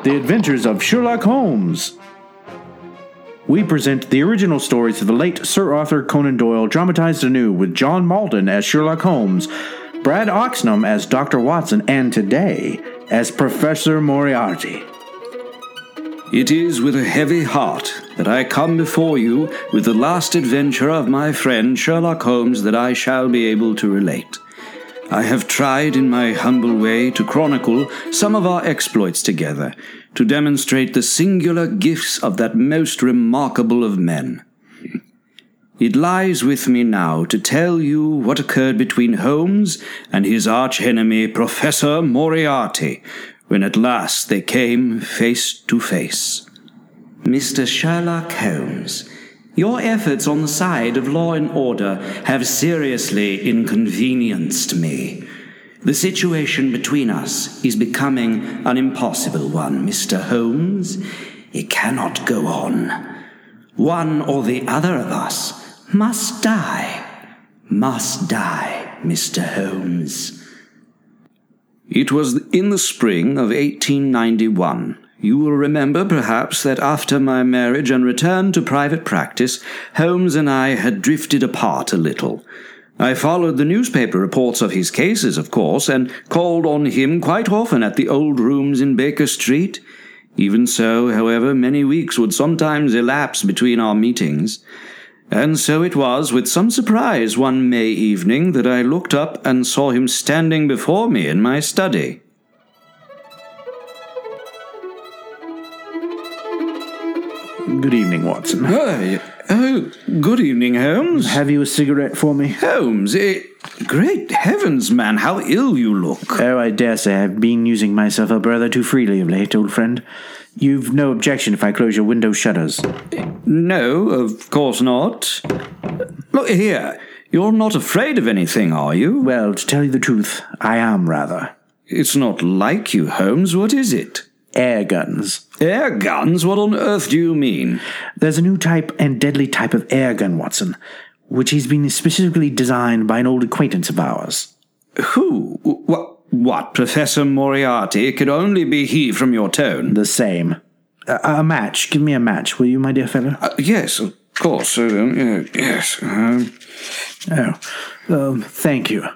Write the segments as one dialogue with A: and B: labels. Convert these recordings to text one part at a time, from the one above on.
A: The Adventures of Sherlock Holmes. We present the original stories of the late Sir Arthur Conan Doyle dramatized anew with John Malden as Sherlock Holmes, Brad Oxnam as Dr. Watson, and today as Professor Moriarty.
B: It is with a heavy heart that I come before you with the last adventure of my friend Sherlock Holmes that I shall be able to relate. I have tried in my humble way to chronicle some of our exploits together, to demonstrate the singular gifts of that most remarkable of men. It lies with me now to tell you what occurred between Holmes and his arch-enemy Professor Moriarty, when at last they came face to face. Mr. Sherlock Holmes, your efforts on the side of law and order have seriously inconvenienced me. The situation between us is becoming an impossible one, Mr. Holmes. It cannot go on. One or the other of us must die. Must die, Mr. Holmes. It was in the spring of 1891. You will remember, perhaps, that after my marriage and return to private practice, Holmes and I had drifted apart a little. I followed the newspaper reports of his cases, of course, and called on him quite often at the old rooms in Baker Street. Even so, however, many weeks would sometimes elapse between our meetings. And so it was with some surprise one May evening that I looked up and saw him standing before me in my study.
A: Good evening, Watson.
B: Oh, good evening, Holmes.
A: Have you a cigarette for me?
B: Holmes, great heavens, man, how ill you look.
A: Oh, I dare say I've been using myself up rather too freely of late, old friend. You've no objection if I close your window shutters?
B: No, of course not. Look here, you're not afraid of anything, are you?
A: Well, to tell you the truth, I am rather.
B: It's not like you, Holmes. What is it?
A: Air guns.
B: Air guns? What on earth do you mean?
A: There's a new type and deadly type of air gun, Watson, which has been specifically designed by an old acquaintance of ours.
B: Who? What, Professor Moriarty? It could only be he from your tone.
A: The same. A match. Give me a match, will you, my dear fellow?
B: Yes, of course. Yes.
A: Thank you.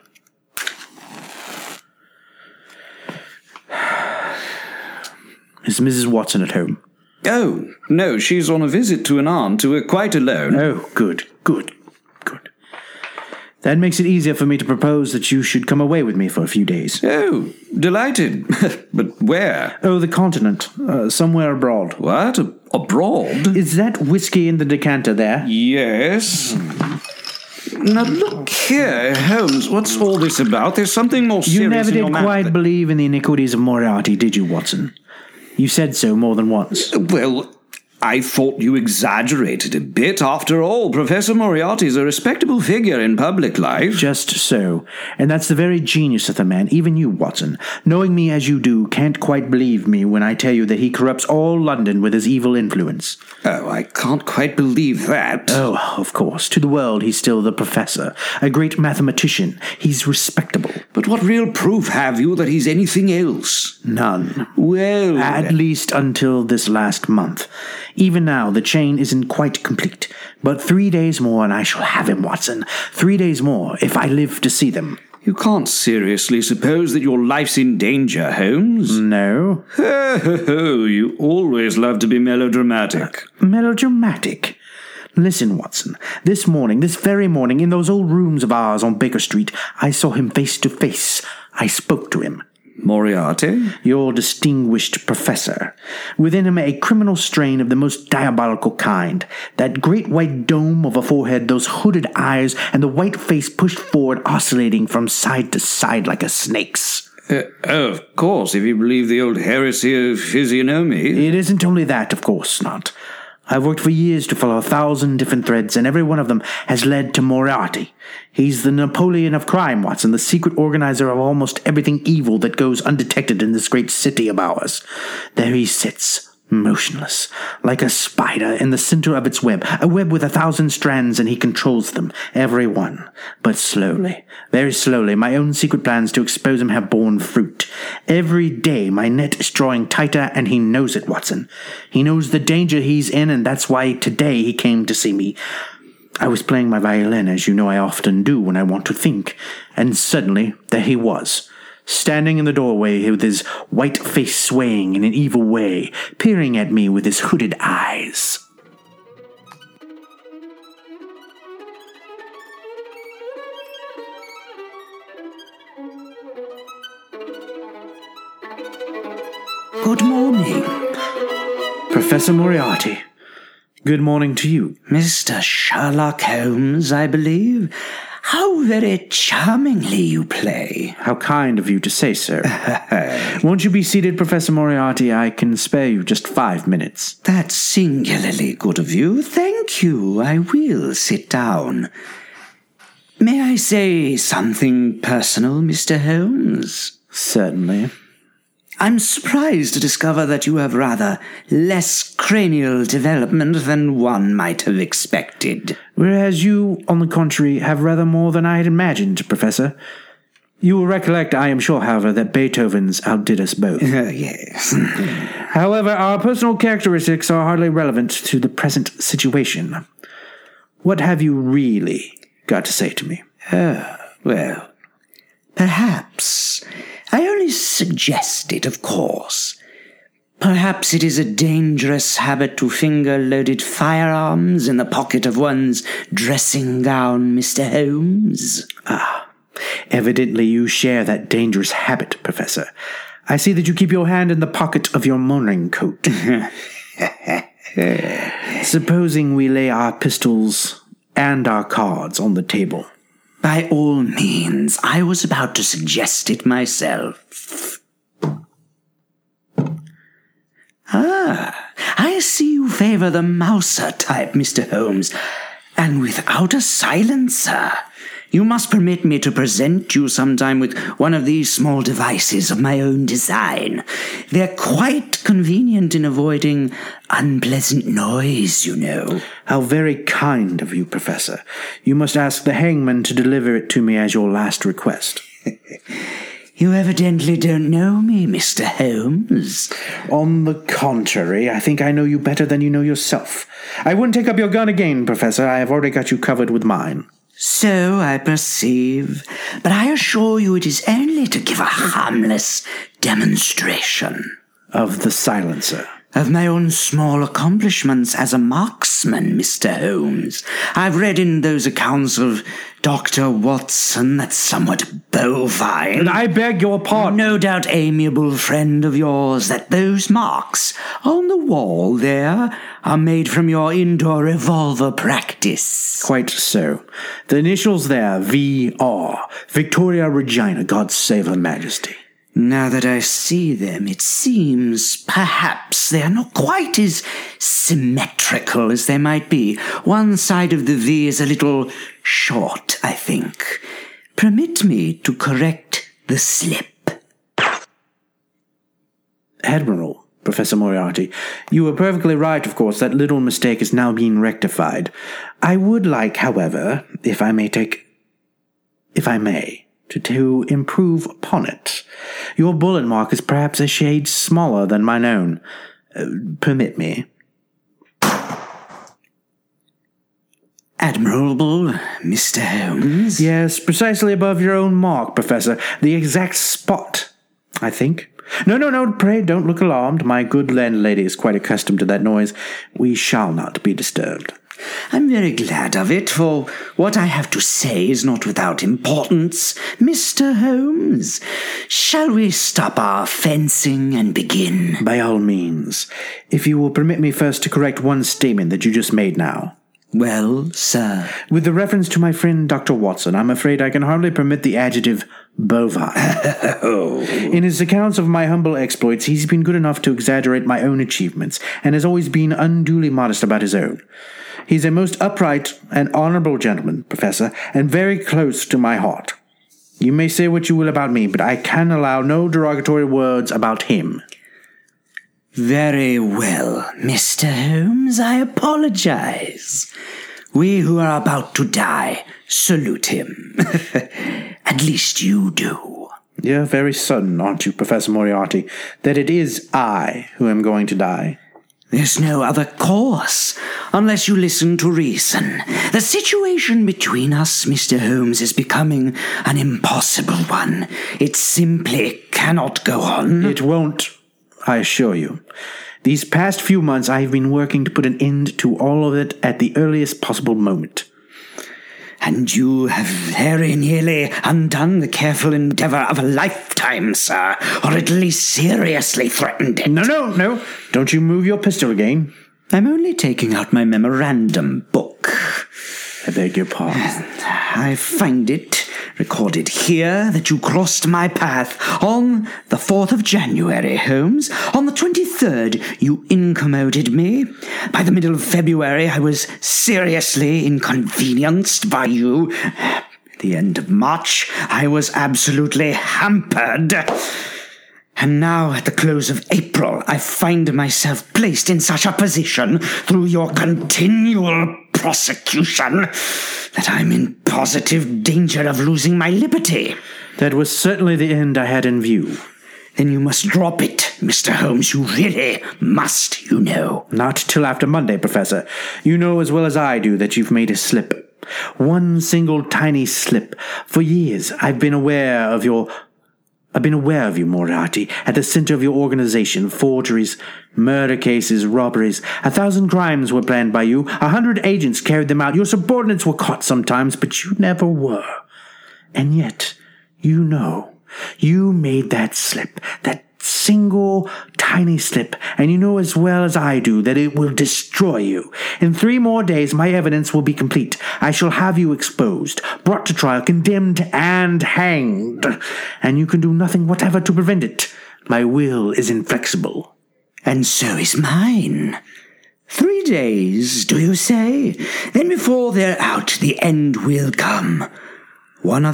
A: Is Mrs. Watson at home?
B: Oh, no, she's on a visit to an aunt who are quite alone.
A: Oh, good. That makes it easier for me to propose that you should come away with me for a few days.
B: Oh, delighted. But where?
A: Oh, the continent. Somewhere abroad.
B: What? Abroad?
A: Is that whiskey in the decanter there?
B: Yes. Now, look here, Holmes, what's all this about? There's something more serious
A: in your manner. You never did quite believe in the iniquities of Moriarty, did you, Watson? You said so more than once.
B: Well, I thought you exaggerated a bit. After all, Professor Moriarty is a respectable figure in public life.
A: Just so. And that's the very genius of the man. Even you, Watson, knowing me as you do, can't quite believe me when I tell you that he corrupts all London with his evil influence.
B: Oh, I can't quite believe that.
A: Oh, of course. To the world, he's still the professor. A great mathematician. He's respectable.
B: But what real proof have you that he's anything else?
A: None.
B: Well,
A: at least until this last month. Even now, the chain isn't quite complete. But 3 days more and I shall have him, Watson. 3 days more, if I live to see them.
B: You can't seriously suppose that your life's in danger, Holmes?
A: No.
B: Ho, you always love to be melodramatic.
A: Melodramatic? Listen, Watson. This very morning, in those old rooms of ours on Baker Street, I saw him face to face. I spoke to him.
B: Moriarty?
A: Your distinguished professor. Within him a criminal strain of the most diabolical kind. That great white dome of a forehead, those hooded eyes, and the white face pushed forward, oscillating from side to side like a snake's.
B: Of course, if you believe the old heresy of physiognomy.
A: It isn't only that, of course not. I've worked for years to follow 1,000 different threads, and every one of them has led to Moriarty. He's the Napoleon of crime, Watson, the secret organizer of almost everything evil that goes undetected in this great city of ours. There he sits, motionless, like a spider in the center of its web, a web with 1,000 strands, and he controls them, every one. But slowly, very slowly, my own secret plans to expose him have borne fruit. Every day my net is drawing tighter, and he knows it, Watson. He knows the danger he's in, and that's why today he came to see me. I was playing my violin, as you know I often do when I want to think, and suddenly there he was, standing in the doorway with his white face swaying in an evil way, peering at me with his hooded eyes.
B: Good morning.
A: Professor Moriarty. Good morning to you.
B: Mr. Sherlock Holmes, I believe. How very charmingly you play.
A: How kind of you to say so. Won't you be seated, Professor Moriarty? I can spare you just 5 minutes.
B: That's singularly good of you. Thank you. I will sit down. May I say something personal, Mr. Holmes?
A: Certainly.
B: I'm surprised to discover that you have rather less cranial development than one might have expected.
A: Whereas you, on the contrary, have rather more than I had imagined, Professor. You will recollect, I am sure, however, that Beethoven's outdid us both.
B: Yes.
A: However, our personal characteristics are hardly relevant to the present situation. What have you really got to say to me?
B: Well, perhaps. I only suggest it, of course. Perhaps it is a dangerous habit to finger loaded firearms in the pocket of one's dressing gown, Mr. Holmes.
A: Evidently you share that dangerous habit, Professor. I see that you keep your hand in the pocket of your morning coat. Supposing we lay our pistols and our cards on the table.
B: By all means, I was about to suggest it myself. I see you favor the Mouser type, Mr. Holmes, and without a silencer. You must permit me to present you sometime with one of these small devices of my own design. They're quite convenient in avoiding unpleasant noise, you know.
A: How very kind of you, Professor. You must ask the hangman to deliver it to me as your last request.
B: You evidently don't know me, Mr. Holmes.
A: On the contrary, I think I know you better than you know yourself. I wouldn't take up your gun again, Professor. I have already got you covered with mine.
B: So I perceive, but I assure you it is only to give a harmless demonstration.
A: Of the silencer.
B: Of my own small accomplishments as a marksman, Mr. Holmes. I've read in those accounts of Dr. Watson that's somewhat bovine.
A: And I beg your pardon.
B: No doubt amiable friend of yours, that those marks on the wall there are made from your indoor revolver practice.
A: Quite so. The initials there, V.R. Victoria Regina, God save Her Majesty.
B: Now that I see them, it seems perhaps they are not quite as symmetrical as they might be. One side of the V is a little short, I think. Permit me to correct the slip.
A: Admiral, Professor Moriarty, you were perfectly right, of course. That little mistake is now being rectified. I would like, however, if I may, to improve upon it. Your bullet mark is perhaps a shade smaller than mine own. Permit me.
B: Admirable, Mr. Holmes.
A: Yes, precisely above your own mark, Professor. The exact spot, I think. No, pray don't look alarmed. My good landlady is quite accustomed to that noise. We shall not be disturbed.
B: I'm very glad of it, for what I have to say is not without importance, Mr. Holmes. Shall we stop our fencing and begin?
A: By all means. If you will permit me first to correct one statement that you just made now.
B: Well, sir.
A: With the reference to my friend Dr. Watson, I'm afraid I can hardly permit the adjective bovine. In his accounts of my humble exploits, he's been good enough to exaggerate my own achievements, and has always been unduly modest about his own. He's a most upright and honorable gentleman, Professor, and very close to my heart. You may say what you will about me, but I can allow no derogatory words about him.
B: Very well, Mr. Holmes, I apologize. We who are about to die salute him. At least you do.
A: You're very certain, aren't you, Professor Moriarty, that it is I who am going to die?
B: There's no other course, unless you listen to reason. The situation between us, Mr. Holmes, is becoming an impossible one. It simply cannot go on.
A: It won't, I assure you. These past few months I have been working to put an end to all of it at the earliest possible moment.
B: And you have very nearly undone the careful endeavour of a lifetime, sir, or at least seriously threatened it.
A: No. Don't you move your pistol again.
B: I'm only taking out my memorandum book.
A: I beg your pardon.
B: I find it recorded here that you crossed my path on the 4th of January, Holmes. On the 23rd, you incommoded me. By the middle of February, I was seriously inconvenienced by you. At the end of March, I was absolutely hampered. And now, at the close of April, I find myself placed in such a position through your continual prosecution that I'm in positive danger of losing my liberty.
A: That was certainly the end I had in view.
B: Then you must drop it, Mr. Holmes. You really must, you know.
A: Not till after Monday, Professor. You know as well as I do that you've made a slip. One single tiny slip. For years, I've been aware of you, Moriarty, at the center of your organization. Forgeries, murder cases, robberies. 1,000 crimes were planned by you. 100 agents carried them out. Your subordinates were caught sometimes, but you never were. And yet, you know, you made that slip, that single tiny slip, and you know as well as I do that it will destroy you. In 3 more days, my evidence will be complete. I shall have you exposed, brought to trial, condemned, and hanged. And you can do nothing whatever to prevent it. My will is inflexible.
B: And so is mine. 3 days, do you say? Then before they're out, the end will come. One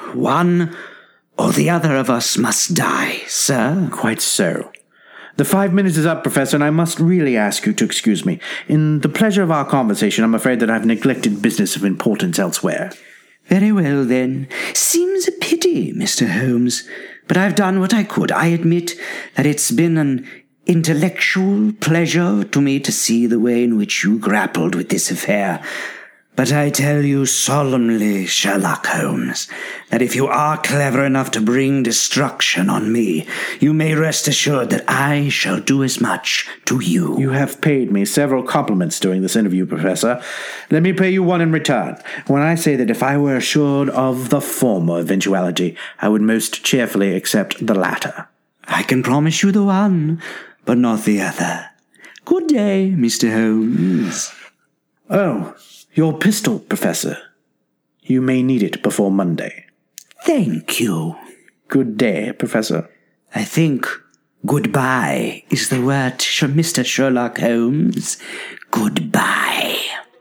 B: or the other of us must die, sir.
A: Quite so. The 5 minutes is up, Professor, and I must really ask you to excuse me. In the pleasure of our conversation, I'm afraid that I've neglected business of importance elsewhere.
B: Very well, then. Seems a pity, Mr. Holmes, but I've done what I could. I admit that it's been an intellectual pleasure to me to see the way in which you grappled with this affair. But I tell you solemnly, Sherlock Holmes, that if you are clever enough to bring destruction on me, you may rest assured that I shall do as much to you.
A: You have paid me several compliments during this interview, Professor. Let me pay you one in return, when I say that if I were assured of the former eventuality, I would most cheerfully accept the latter.
B: I can promise you the one, but not the other. Good day, Mr. Holmes.
A: Oh, your pistol, Professor. You may need it before Monday.
B: Thank you.
A: Good day, Professor.
B: I think goodbye is the word, Mr. Sherlock Holmes. Goodbye.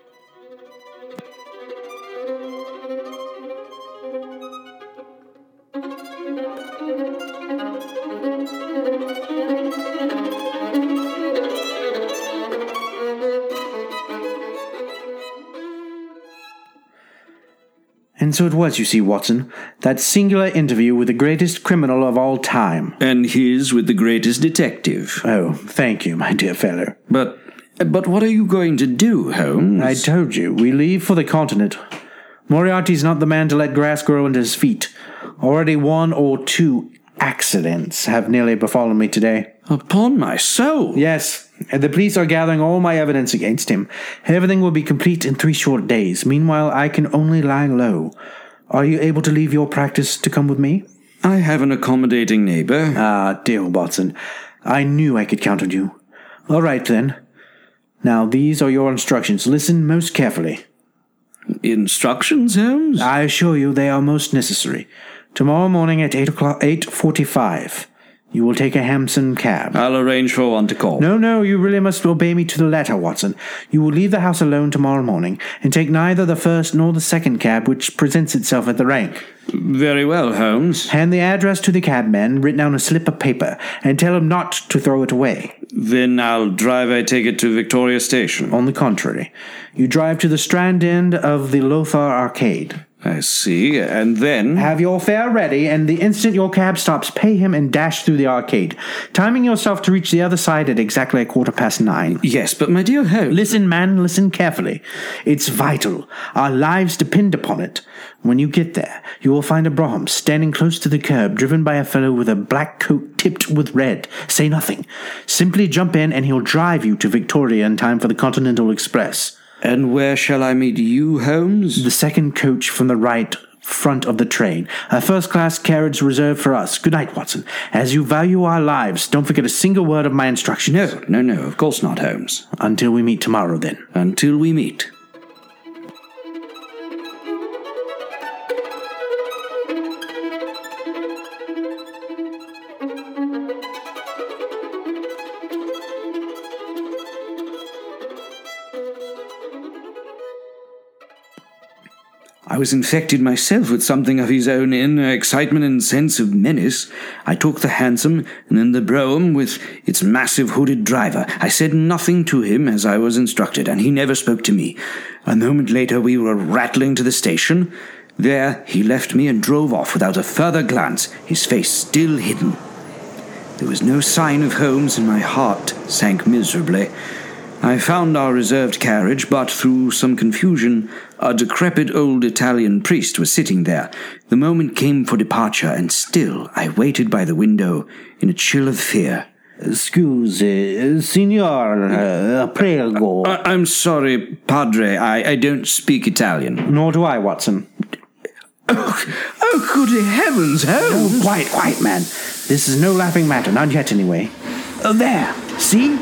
A: And so it was, you see, Watson, that singular interview with the greatest criminal of all time.
B: And his with the greatest detective.
A: Oh, thank you, my dear fellow.
B: But what are you going to do, Holmes?
A: I told you, we leave for the continent. Moriarty's not the man to let grass grow under his feet. Already 1 or 2 accidents have nearly befallen me today.
B: Upon my soul.
A: Yes, and the police are gathering all my evidence against him. Everything will be complete in 3 short days. Meanwhile, I can only lie low. Are you able to leave your practice to come with me?
B: I have an accommodating neighbor.
A: Ah, dear Watson, I knew I could count on you. All right, then. Now, these are your instructions. Listen most carefully.
B: Instructions, Holmes?
A: I assure you they are most necessary. Tomorrow morning at 8:45, You will take a Hampson cab.
B: I'll arrange for one to call.
A: No, you really must obey me to the letter, Watson. You will leave the house alone tomorrow morning, and take neither the first nor the second cab which presents itself at the rank.
B: Very well, Holmes.
A: Hand the address to the cabman, written on a slip of paper, and tell him not to throw it away.
B: Then I'll drive a ticket to Victoria Station.
A: On the contrary, you drive to the Strand end of the Lothar Arcade.
B: I see, and then...
A: Have your fare ready, and the instant your cab stops, pay him and dash through the arcade, timing yourself to reach the other side at exactly 9:15.
B: Yes, but my dear Holmes...
A: Listen, man, listen carefully. It's vital. Our lives depend upon it. When you get there, you will find a brougham standing close to the curb, driven by a fellow with a black coat tipped with red. Say nothing. Simply jump in, and he'll drive you to Victoria in time for the Continental Express.
B: And where shall I meet you, Holmes?
A: The second coach from the right front of the train. A first-class carriage reserved for us. Good night, Watson. As you value our lives, don't forget a single word of my instructions.
B: No, of course not, Holmes.
A: Until we meet tomorrow, then.
B: Until we meet. I was infected myself with something of his own inner excitement and sense of menace. I took the hansom, and then the brougham with its massive hooded driver. I said nothing to him as I was instructed, and he never spoke to me. A moment later we were rattling to the station. There he left me and drove off without a further glance, his face still hidden. There was no sign of Holmes, and my heart sank miserably. I found our reserved carriage, but through some confusion, a decrepit old Italian priest was sitting there. The moment came for departure, and still I waited by the window in a chill of fear.
A: Scusi, signor, prego.
B: I'm sorry, Padre, I don't speak Italian.
A: Nor do I, Watson.
B: Oh, good heavens, Holmes!
A: Oh, quiet, man. This is no laughing matter, not yet anyway. There, see?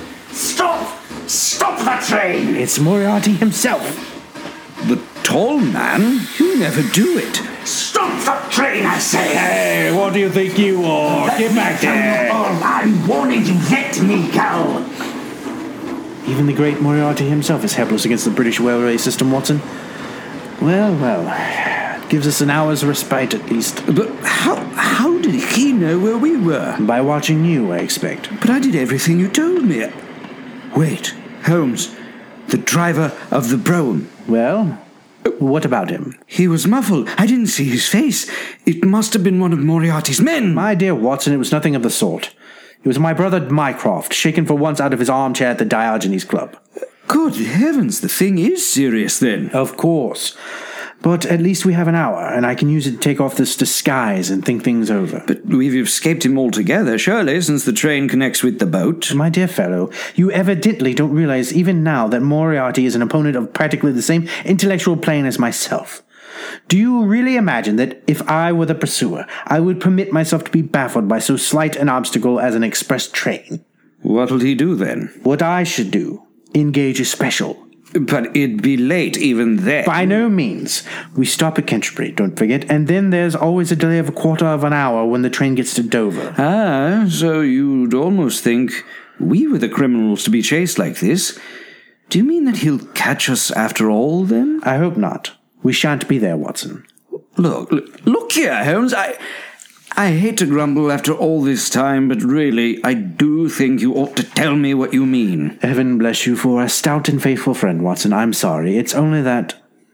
C: Stop the train!
A: It's Moriarty himself.
B: The tall man? He'll never do it.
C: Stop the train, I say!
A: Hey, what do you think you are? Get back there!
C: I'm warning you, let me go!
A: Even the great Moriarty himself is helpless against the British railway system, Watson. Well, it gives us an hour's respite at least.
B: But how did he know where we were?
A: By watching you, I expect.
B: But I did everything you told me. Wait, Holmes, the driver of the brougham.
A: Well, what about him?
B: He was muffled. I didn't see his face. It must have been one of Moriarty's men.
A: My dear Watson, it was nothing of the sort. It was my brother Mycroft, shaken for once out of his armchair at the Diogenes Club.
B: Good heavens, the thing is serious then.
A: Of course. But at least we have an hour, and I can use it to take off this disguise and think things over.
B: But we've escaped him altogether, surely, since the train connects with the boat.
A: My dear fellow, you evidently don't realize even now that Moriarty is an opponent of practically the same intellectual plane as myself. Do you really imagine that if I were the pursuer, I would permit myself to be baffled by so slight an obstacle as an express train?
B: What'll he do then?
A: What I should do. Engage a special.
B: But it'd be late even then.
A: By no means. We stop at Canterbury, don't forget, and then there's always a delay of 1/4 when the train gets to Dover.
B: Ah, so you'd almost think we were the criminals to be chased like this. Do you mean that he'll catch us after all, then?
A: I hope not. We shan't be there, Watson.
B: Look here, Holmes. I hate to grumble after all this time, but really, I do think you ought to tell me what you mean.
A: Heaven bless you for a stout and faithful friend, Watson. I'm sorry. It's only that...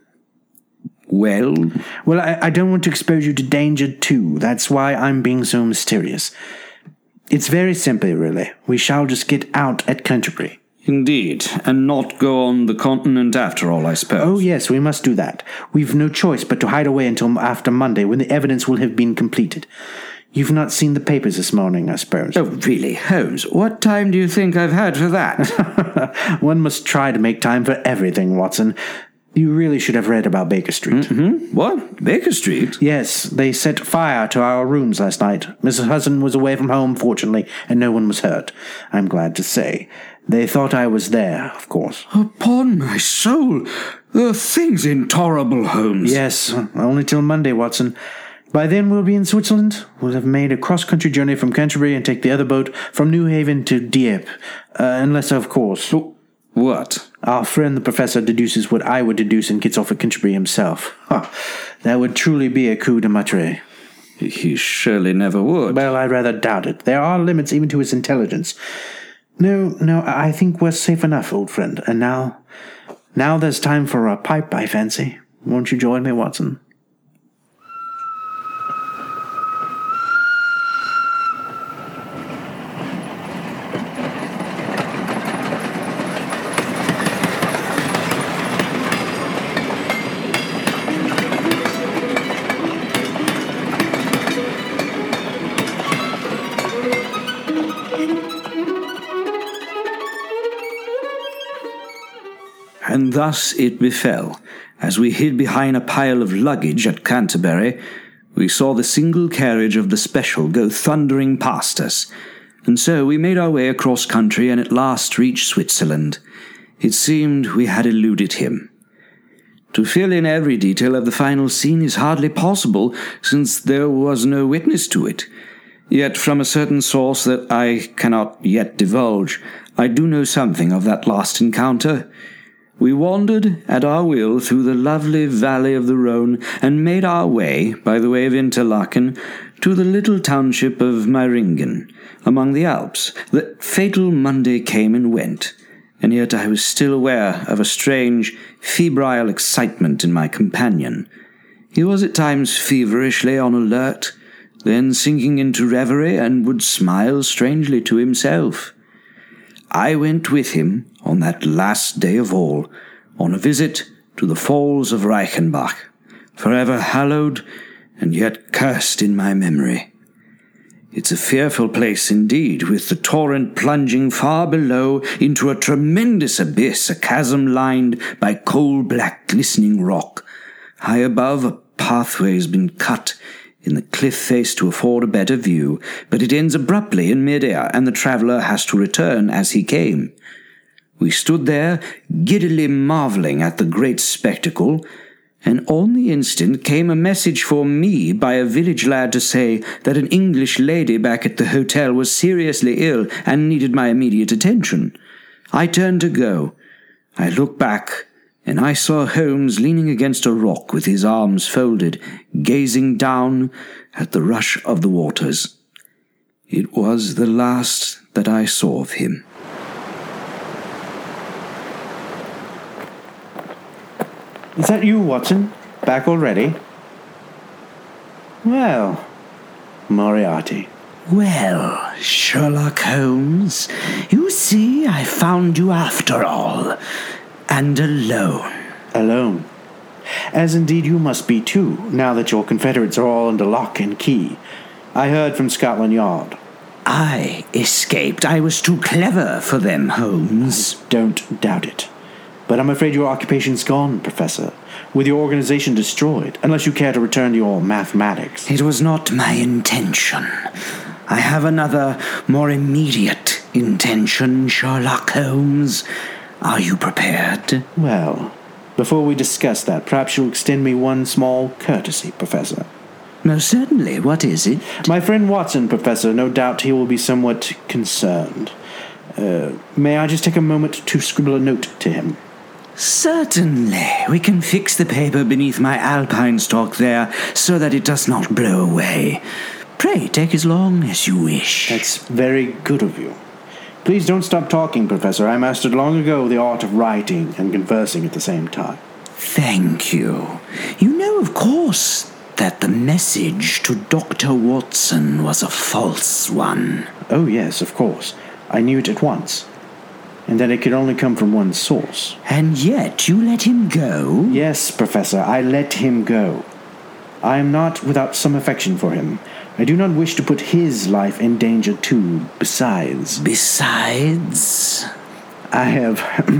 B: Well,
A: I don't want to expose you to danger, too. That's why I'm being so mysterious. It's very simple, really. We shall just get out at Canterbury.
B: Indeed, and not go on the continent after all, I suppose.
A: Oh, yes, we must do that. We've no choice but to hide away until after Monday, when the evidence will have been completed. You've not seen the papers this morning, I suppose.
B: Oh, really, Holmes? What time do you think I've had for that?
A: One must try to make time for everything, Watson. You really should have read about Baker Street.
B: Mm-hmm. What? Baker Street?
A: Yes, they set fire to our rooms last night. Mrs. Hudson was away from home, fortunately, and no one was hurt, I'm glad to say. They thought I was there, of course.
B: Upon my soul, the thing's intolerable, Holmes.
A: Yes, only till Monday, Watson. By then we'll be in Switzerland. We'll have made a cross-country journey from Canterbury and take the other boat from New Haven to Dieppe. Unless, of course...
B: What?
A: Our friend the professor deduces what I would deduce and gets off at Canterbury himself. That would truly be a coup de maître.
B: He surely never would.
A: Well, I rather doubt it. There are limits even to his intelligence. No, I think we're safe enough, old friend. And now there's time for a pipe, I fancy. Won't you join me, Watson?
B: And thus it befell, as we hid behind a pile of luggage at Canterbury, we saw the single carriage of the special go thundering past us, and so we made our way across country and at last reached Switzerland. It seemed we had eluded him. To fill in every detail of the final scene is hardly possible, since there was no witness to it. Yet from a certain source that I cannot yet divulge, I do know something of that last encounter. We wandered at our will through the lovely valley of the Rhone and made our way, by the way of Interlaken, to the little township of Meiringen, among the Alps. The fatal Monday came and went, and yet I was still aware of a strange, febrile excitement in my companion. He was at times feverishly on alert, then sinking into reverie and would smile strangely to himself. I went with him on that last day of all, on a visit to the Falls of Reichenbach, forever hallowed and yet cursed in my memory. It's a fearful place indeed, with the torrent plunging far below into a tremendous abyss, a chasm lined by coal-black glistening rock. High above, a pathway has been cut in the cliff face to afford a better view, but it ends abruptly in mid-air, and the traveller has to return as he came. We stood there, giddily marvelling at the great spectacle, and on the instant came a message for me by a village lad to say that an English lady back at the hotel was seriously ill and needed my immediate attention. I turned to go. I looked back, and I saw Holmes leaning against a rock with his arms folded, gazing down at the rush of the waters. It was the last that I saw of him.
A: Is that you, Watson? Back already? Well, Moriarty.
C: Well, Sherlock Holmes, you see, I found you after all. And alone.
A: Alone. As indeed you must be too, now that your Confederates are all under lock and key. I heard from Scotland Yard.
C: I escaped. I was too clever for them, Holmes.
A: Don't doubt it. But I'm afraid your occupation's gone, Professor, with your organization destroyed, unless you care to return to your mathematics.
C: It was not my intention. I have another, more immediate intention, Sherlock Holmes. Are you prepared?
A: Well, before we discuss that, perhaps you'll extend me one small courtesy, Professor.
C: Most certainly. What is it?
A: My friend Watson, Professor, no doubt he will be somewhat concerned. May I just take a moment to scribble a note to him?
C: Certainly. We can fix the paper beneath my alpine stock there so that it does not blow away. Pray, take as long as you wish.
A: That's very good of you. Please don't stop talking, Professor. I mastered long ago the art of writing and conversing at the same time.
C: Thank you. You know, of course, that the message to Dr. Watson was a false one.
A: Oh, yes, of course. I knew it at once. And that it could only come from one source.
C: And yet you let him go?
A: Yes, Professor, I let him go. I am not without some affection for him. I do not wish to put his life in danger, too. Besides... I have...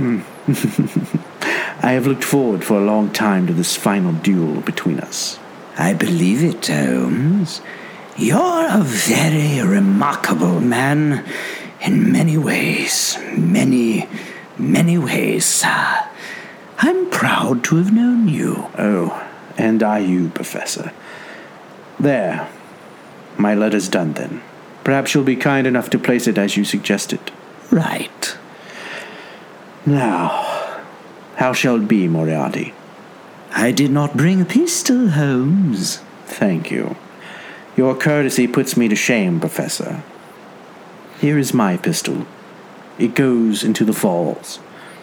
A: I have looked forward for a long time to this final duel between us.
C: I believe it, Holmes. You're a very remarkable man in many ways. Many, many ways, sir. I'm proud to have known you.
A: Oh, and I you, Professor. There. My letter's done then. Perhaps you'll be kind enough to place it as you suggested.
C: Right.
A: Now, how shall it be, Moriarty?
C: I did not bring a pistol, Holmes.
A: Thank you. Your courtesy puts me to shame, Professor. Here is my pistol. It goes into the falls.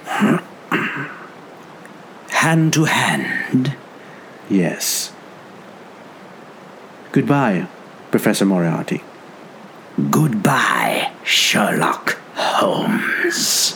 C: Hand to hand?
A: Yes. Goodbye, Professor Moriarty.
C: Goodbye, Sherlock Holmes.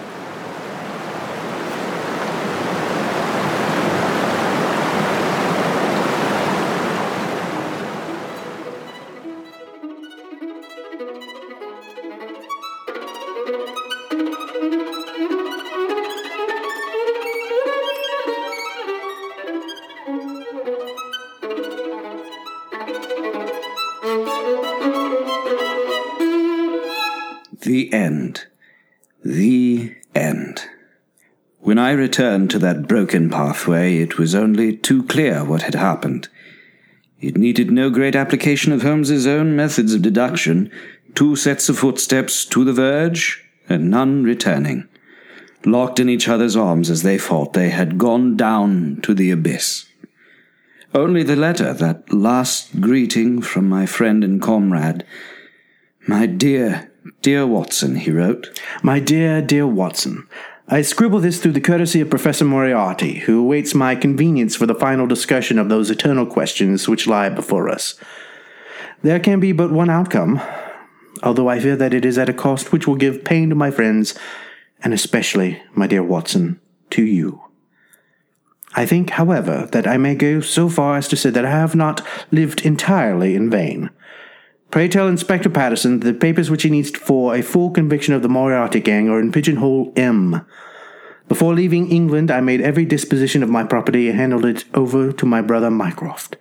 B: The end. The end. When I returned to that broken pathway, it was only too clear what had happened. It needed no great application of Holmes's own methods of deduction, 2 sets of footsteps to the verge, and none returning. Locked in each other's arms as they fought, they had gone down to the abyss. Only the letter, that last greeting from my friend and comrade. "My dear Watson," he wrote.
A: My dear Watson, I scribble this through the courtesy of Professor Moriarty, who awaits my convenience for the final discussion of those eternal questions which lie before us. There can be but one outcome, although I fear that it is at a cost which will give pain to my friends, and especially, my dear Watson, to you. I think, however, that I may go so far as to say that I have not lived entirely in vain. Pray tell Inspector Patterson that the papers which he needs for a full conviction of the Moriarty gang are in Pigeonhole M. Before leaving England, I made every disposition of my property and handed it over to my brother Mycroft.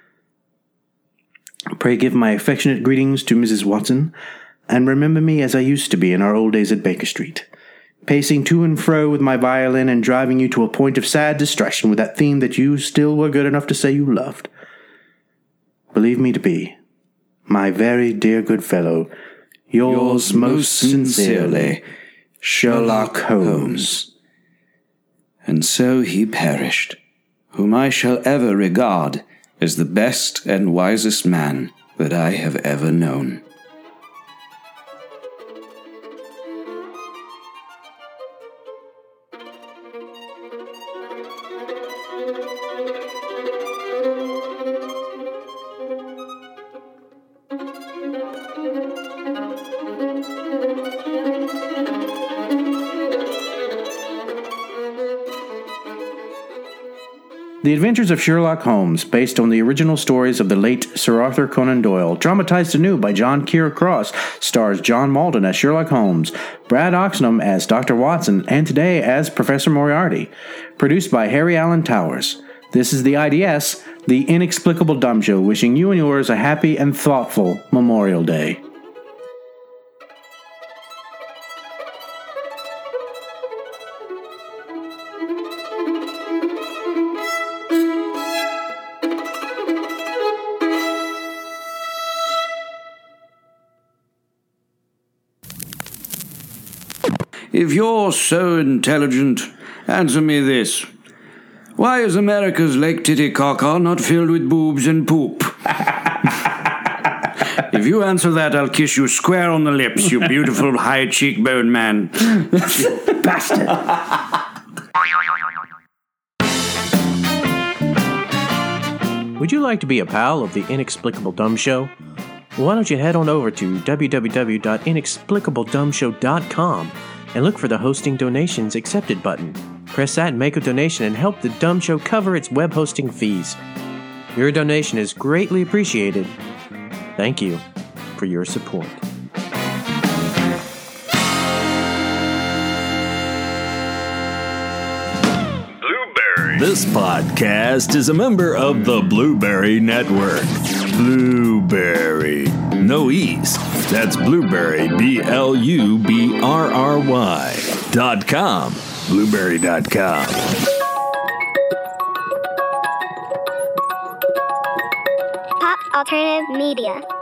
A: Pray give my affectionate greetings to Mrs. Watson, and remember me as I used to be in our old days at Baker Street, pacing to and fro with my violin and driving you to a point of sad distraction with that theme that you still were good enough to say you loved. Believe me to be, my very dear good fellow, yours most sincerely, Sherlock Holmes.
B: And so he perished, whom I shall ever regard as the best and wisest man that I have ever known.
A: The Adventures of Sherlock Holmes, based on the original stories of the late Sir Arthur Conan Doyle, dramatized anew by John Kieran Cross, stars John Malden as Sherlock Holmes, Brad Oxnam as Dr. Watson, and today as Professor Moriarty. Produced by Harry Allen Towers. This is the IDS, the Inexplicable Dumb Show, wishing you and yours a happy and thoughtful Memorial Day.
B: If you're so intelligent, answer me this. Why is America's Lake Titicaca not filled with boobs and poop? If you answer that, I'll kiss you square on the lips, you beautiful high cheekbone man.
A: You bastard! Would you like to be a pal of the Inexplicable Dumb Show? Why don't you head on over to www.inexplicabledumbshow.com and look for the Hosting Donations Accepted button. Press that and make a donation and help the Dumb Show cover its web hosting fees. Your donation is greatly appreciated. Thank you for your support.
D: Blueberry. This podcast is a member of the Blueberry Network. Blueberry. No E's. That's Blueberry, BLUBRRY.com. Blueberry.com.
E: Pop alternative media.